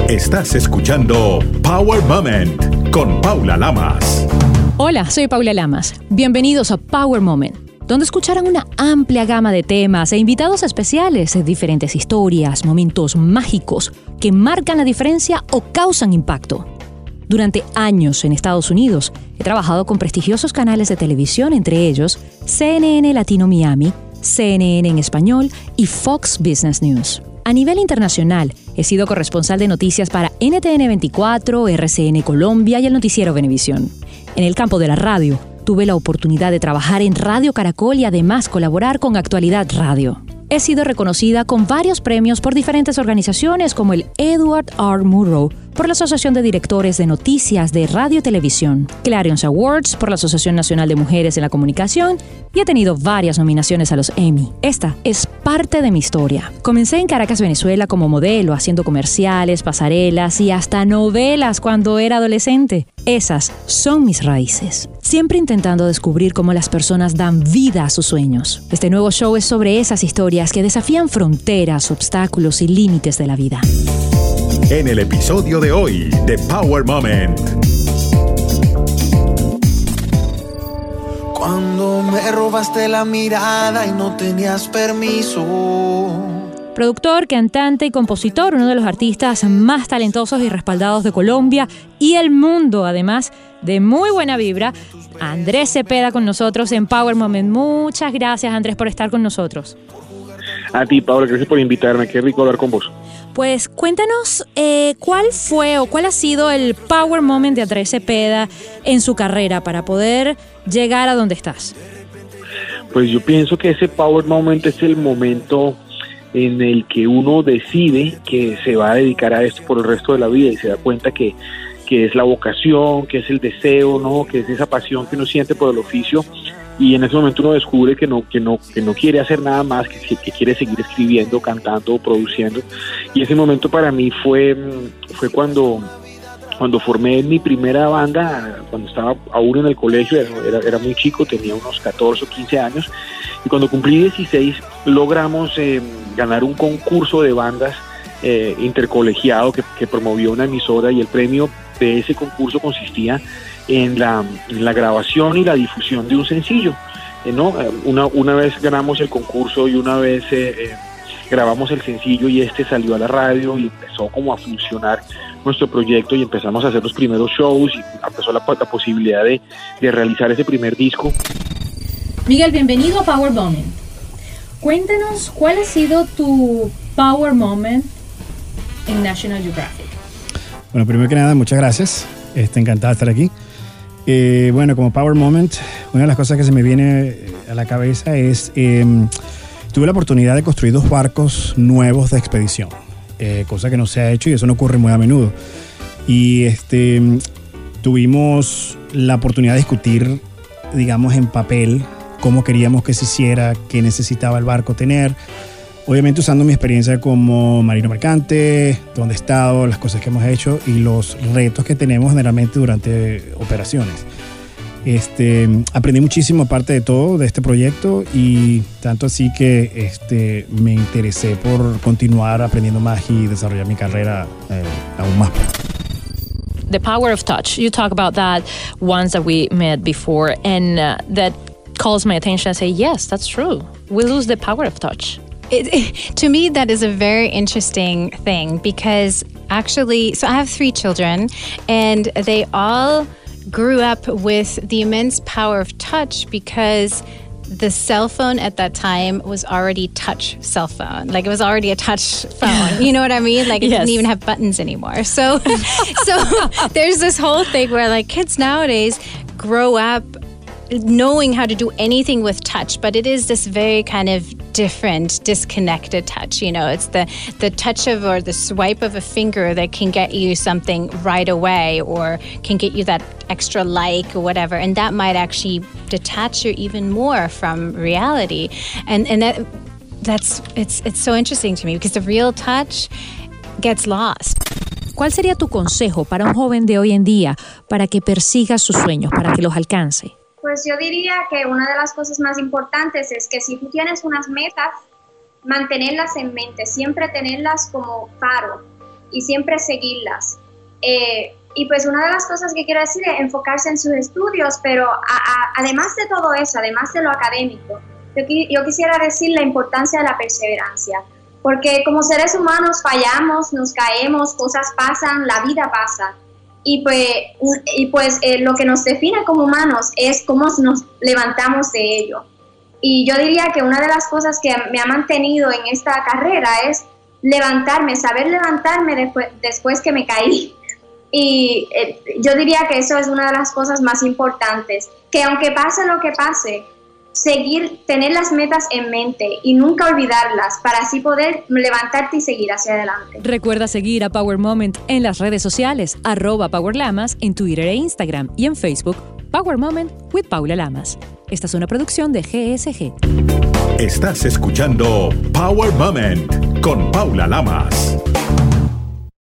Estás escuchando Power Moment con Paula Lamas. Hola, soy Paula Lamas. Bienvenidos a Power Moment, donde escucharán una amplia gama de temas e invitados especiales, diferentes historias, momentos mágicos que marcan la diferencia o causan impacto. Durante años en Estados Unidos, he trabajado con prestigiosos canales de televisión, entre ellos CNN Latino Miami, CNN en español y Fox Business News. A nivel internacional, he sido corresponsal de noticias para NTN 24, RCN Colombia y el noticiero Venevisión. En el campo de la radio, tuve la oportunidad de trabajar en Radio Caracol y además colaborar con Actualidad Radio. He sido reconocida con varios premios por diferentes organizaciones como el Edward R. Murrow por la Asociación de Directores de Noticias de Radio y Televisión, Clarion Awards por la Asociación Nacional de Mujeres en la Comunicación y he tenido varias nominaciones a los Emmy. Esta es parte de mi historia. Comencé en Caracas, Venezuela como modelo, haciendo comerciales, pasarelas y hasta novelas cuando era adolescente. Esas son mis raíces. Siempre intentando descubrir cómo las personas dan vida a sus sueños. Este nuevo show es sobre esas historias que desafían fronteras, obstáculos y límites de la vida. En el episodio de hoy de Power Moment. Cuando me robaste la mirada y no tenías permiso. Productor, cantante y compositor, uno de los artistas más talentosos y respaldados de Colombia y el mundo, además de muy buena vibra, Andrés Cepeda con nosotros en Power Moment. Muchas gracias, Andrés, por estar con nosotros. A ti, Paula, gracias por invitarme. Qué rico hablar con vos. Pues cuéntanos cuál fue o cuál ha sido el Power Moment de Andrés Cepeda en su carrera para poder llegar a donde estás. Pues yo pienso que ese Power Moment es el momento en el que uno decide que se va a dedicar a esto por el resto de la vida y se da cuenta que es la vocación, que es el deseo, ¿no? Que es esa pasión que uno siente por el oficio, y en ese momento uno descubre que no quiere hacer nada más, que quiere seguir escribiendo, cantando, produciendo. Y ese momento para mí fue cuando formé mi primera banda, cuando estaba aún en el colegio, era muy chico, tenía unos 14 o 15 años, y cuando cumplí 16 logramos ganar un concurso de bandas intercolegiado que promovió una emisora, y el premio de ese concurso consistía en la grabación y la difusión de un sencillo, ¿no? Una vez ganamos el concurso y una vez grabamos el sencillo y salió a la radio y empezó como a funcionar nuestro proyecto y empezamos a hacer los primeros shows y empezó la posibilidad de realizar ese primer disco. Miguel, bienvenido a Power Moment. Cuéntanos cuál ha sido tu Power Moment en National Geographic. Bueno, primero que nada, muchas gracias. Encantada de estar aquí. Bueno, como Power Moment, una de las cosas que se me viene a la cabeza es tuve la oportunidad de construir 2 barcos nuevos de expedición, cosa que no se ha hecho y eso no ocurre muy a menudo. Y tuvimos la oportunidad de discutir, digamos, en papel cómo queríamos que se hiciera, qué necesitaba el barco tener. Obviamente usando mi experiencia como marino mercante, dónde he estado, las cosas que hemos hecho y los retos que tenemos generalmente durante operaciones. Aprendí muchísimo aparte de todo de este proyecto y tanto así que me interesé por continuar aprendiendo más y desarrollar mi carrera aún más. The power of touch. You talk about that once that we met before, and that calls my attention. I say, yes, that's true. We lose the power of touch. To me, that is a very interesting thing because actually, so I have 3 children and they all grew up with the immense power of touch because the cell phone at that time was already touch cell phone. Like it was already a touch phone. You know what I mean? Like it Yes. didn't even have buttons anymore. So there's this whole thing where like kids nowadays grow up knowing how to do anything with touch, but it is this very kind of different, disconnected touch. You know, it's the touch of or the swipe of a finger that can get you something right away or can get you that extra like or whatever. And that might actually detach you even more from reality. And it's so interesting to me because the real touch gets lost. ¿Cuál sería tu consejo para un joven de hoy en día para que persiga sus sueños, para que los alcance? Pues yo diría que una de las cosas más importantes es que si tú tienes unas metas, mantenerlas en mente, siempre tenerlas como faro y siempre seguirlas. Y pues una de las cosas que quiero decir es enfocarse en sus estudios, pero además de todo eso, además de lo académico, yo quisiera decir la importancia de la perseverancia, porque como seres humanos fallamos, nos caemos, cosas pasan, la vida pasa. Y pues lo que nos define como humanos es cómo nos levantamos de ello. Y yo diría que una de las cosas que me ha mantenido en esta carrera es saber levantarme después que me caí. Y yo diría que eso es una de las cosas más importantes, que aunque pase lo que pase, tener las metas en mente y nunca olvidarlas para así poder levantarte y seguir hacia adelante. Recuerda seguir a Power Moment en las redes sociales, @PowerLamas en Twitter e Instagram, y en Facebook, Power Moment with Paula Lamas. Esta es una producción de GSG. Estás escuchando Power Moment con Paula Lamas.